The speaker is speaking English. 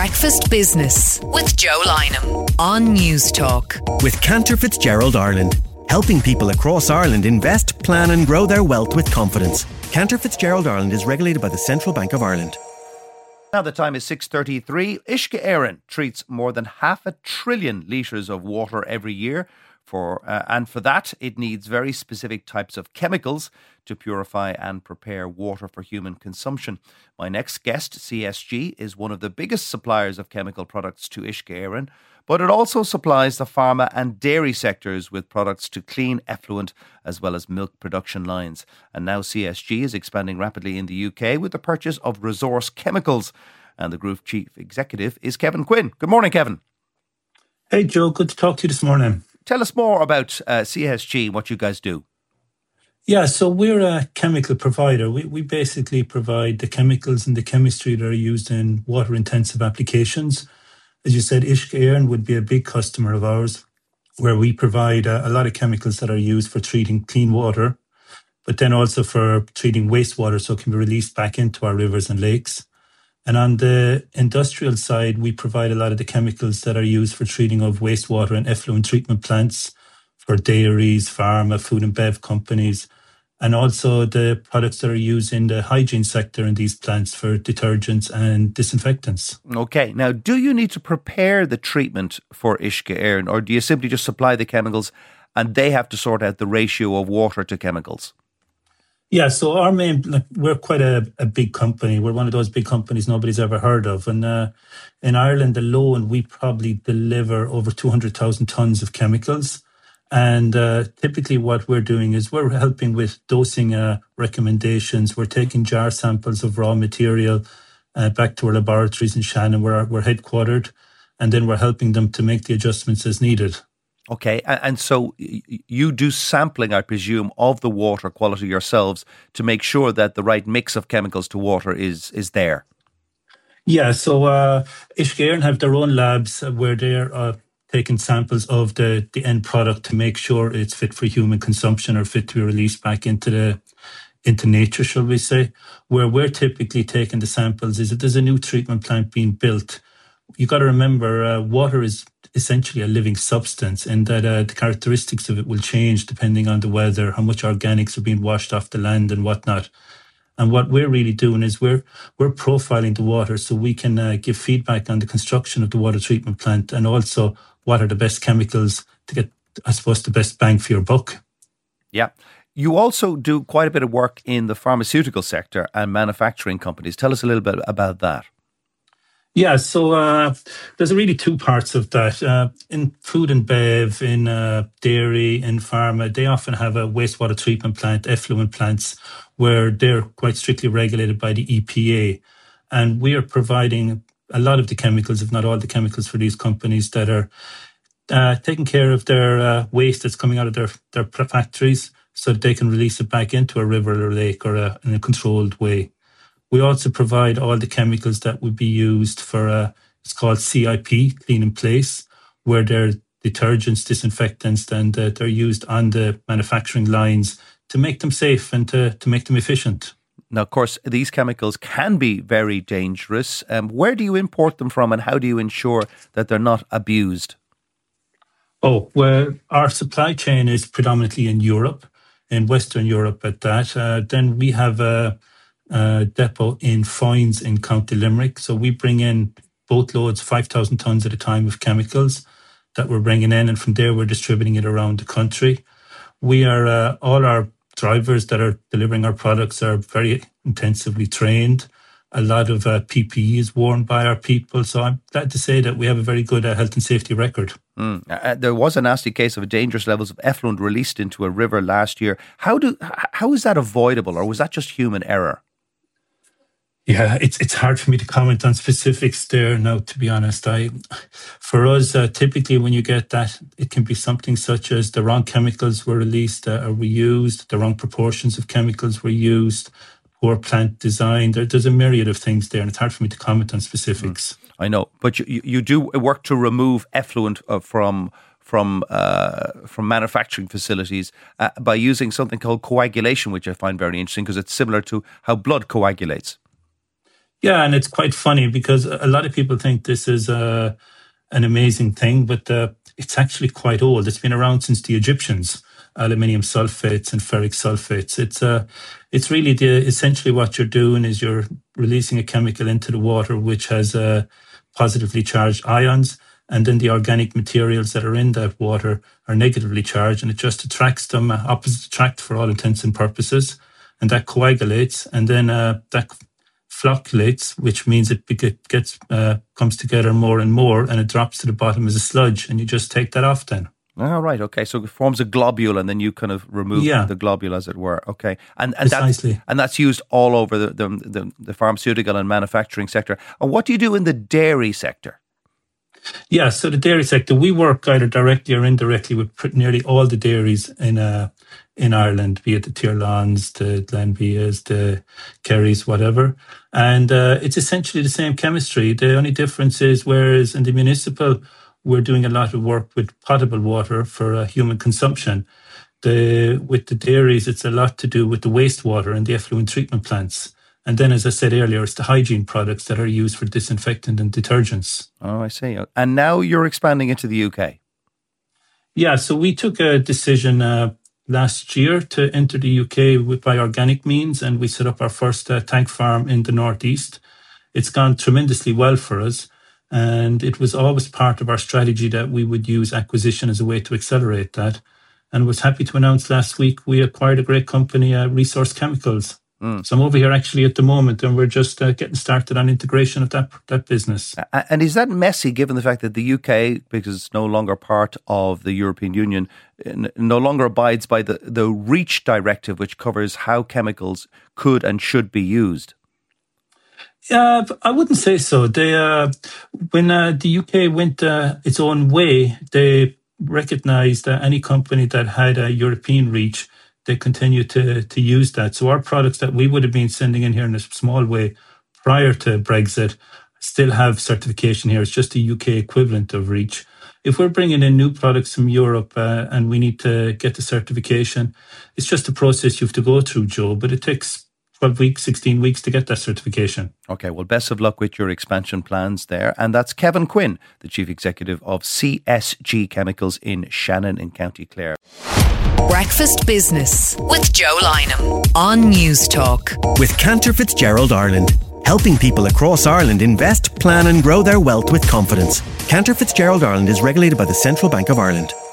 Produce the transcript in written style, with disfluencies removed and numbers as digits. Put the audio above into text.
Breakfast Business with Joe Lynham on News Talk. With Cantor Fitzgerald Ireland, helping people across Ireland invest, plan and grow their wealth with confidence. Cantor Fitzgerald Ireland is regulated by the Central Bank of Ireland. Now the time is 6:33. Uisce Éireann treats more than 500 billion litres of water every year. And for that, it needs very specific types of chemicals to purify and prepare water for human consumption. My next guest, CSG, is one of the biggest suppliers of chemical products to Uisce Éireann, but it also supplies the pharma and dairy sectors with products to clean effluent as well as milk production lines. And now CSG is expanding rapidly in the UK with the purchase of Resource Chemicals. And the group chief executive is Kevin Quinn. Good morning, Kevin. Hey, Joe. Good to talk to you this morning. Tell us more about CSG, what you guys do. Yeah, so we're a chemical provider. We basically provide the chemicals and the chemistry that are used in water-intensive applications. As you said, Uisce Éireann would be a big customer of ours, where we provide a lot of chemicals that are used for treating clean water, but then also for treating wastewater so it can be released back into our rivers and lakes. And on the industrial side, we provide a lot of the chemicals that are used for treating of wastewater and effluent treatment plants for dairies, pharma, food and bev companies, and also the products that are used in the hygiene sector in these plants for detergents and disinfectants. Okay, now do you need to prepare the treatment for Uisce Éireann, or do you simply just supply the chemicals and they have to sort out the ratio of water to chemicals? Yeah, so we're quite a big company. We're one of those big companies nobody's ever heard of. And in Ireland alone, we probably deliver over 200,000 tonnes of chemicals. And typically what we're doing is we're helping with dosing recommendations. We're taking jar samples of raw material back to our laboratories in Shannon, where we're headquartered. And then we're helping them to make the adjustments as needed. Okay, and so you do sampling, I presume, of the water quality yourselves to make sure that the right mix of chemicals to water is there. Yeah, so Uisce Éireann have their own labs where they're taking samples of the end product to make sure it's fit for human consumption or fit to be released back into nature, shall we say. Where we're typically taking the samples is that there's a new treatment plant being built. You got to remember, water is essentially a living substance, and that the characteristics of it will change depending on the weather, how much organics are being washed off the land and whatnot. And what we're really doing is we're profiling the water so we can give feedback on the construction of the water treatment plant and also what are the best chemicals to get, I suppose, the best bang for your buck. Yeah. You also do quite a bit of work in the pharmaceutical sector and manufacturing companies. Tell us a little bit about that. Yeah, so there's really two parts of that. In food and bev, in dairy, in pharma, they often have a wastewater treatment plant, effluent plants, where they're quite strictly regulated by the EPA. And we are providing a lot of the chemicals, if not all the chemicals, for these companies that are taking care of their waste that's coming out of their factories so that they can release it back into a river or lake or in a controlled way. We also provide all the chemicals that would be used for, it's called CIP, clean in place, where they're detergents, disinfectants, and they're used on the manufacturing lines to make them safe and to make them efficient. Now, of course, these chemicals can be very dangerous. Where do you import them from and how do you ensure that they're not abused? Oh, well, our supply chain is predominantly in Europe, in Western Europe at that. Then we have a depot in Foynes in County Limerick. So we bring in boatloads, 5,000 tonnes at a time of chemicals that we're bringing in. And from there, we're distributing it around the country. We are, all our drivers that are delivering our products are very intensively trained. A lot of PPE is worn by our people. So I'm glad to say that we have a very good health and safety record. There was a nasty case of dangerous levels of effluent released into a river last year. How is that avoidable, or was that just human error? Yeah, it's hard for me to comment on specifics there now, to be honest. For us, typically when you get that, it can be something such as the wrong chemicals were released or were used, the wrong proportions of chemicals were used, poor plant design. There's a myriad of things there, and it's hard for me to comment on specifics. I know, but you do work to remove effluent from manufacturing facilities by using something called coagulation, which I find very interesting because it's similar to how blood coagulates. Yeah, and it's quite funny because a lot of people think this is an amazing thing, but it's actually quite old. It's been around since the Egyptians. Aluminium sulfates and ferric sulfates. It's really essentially what you're doing is you're releasing a chemical into the water which has positively charged ions, and then the organic materials that are in that water are negatively charged, and it just attracts them, opposites attract for all intents and purposes, and that coagulates, and then that flocculates, which means it gets comes together more and more, and it drops to the bottom as a sludge, and you just take that off then. Oh, right. Okay. So it forms a globule and then you kind of remove the globule, as it were. Okay. And that's used all over the pharmaceutical and manufacturing sector. And what do you do in the dairy sector? Yeah. So the dairy sector, we work either directly or indirectly with nearly all the dairies in Ireland, be it the Tirlans, the Glenvias, the Kerrys, whatever. And it's essentially the same chemistry. The only difference is, whereas in the municipal, we're doing a lot of work with potable water for human consumption. With the dairies, it's a lot to do with the wastewater and the effluent treatment plants. And then, as I said earlier, it's the hygiene products that are used for disinfectant and detergents. Oh, I see. And now you're expanding into the UK. Yeah, so we took a decision last year to enter the UK by organic means, and we set up our first tank farm in the northeast. It's gone tremendously well for us. And it was always part of our strategy that we would use acquisition as a way to accelerate that. And was happy to announce last week we acquired a great company, Resource Chemicals. So I'm over here actually at the moment, and we're just getting started on integration of that business. And is that messy, given the fact that the UK, because it's no longer part of the European Union, no longer abides by the REACH directive, which covers how chemicals could and should be used? I wouldn't say so. When the UK went its own way, they recognised that any company that had a European reach, they continued to use that. So our products that we would have been sending in here in a small way prior to Brexit still have certification here. It's just the UK equivalent of REACH. If we're bringing in new products from Europe and we need to get the certification, it's just a process you have to go through, Joe, but it takes 12 weeks, 16 weeks to get that certification. Okay, well, best of luck with your expansion plans there. And that's Kevin Quinn, the Chief Executive of CSG Chemicals in Shannon in County Clare. Breakfast Business with Joe Lynham on News Talk. With Cantor Fitzgerald Ireland, helping people across Ireland invest, plan and grow their wealth with confidence. Cantor Fitzgerald Ireland is regulated by the Central Bank of Ireland.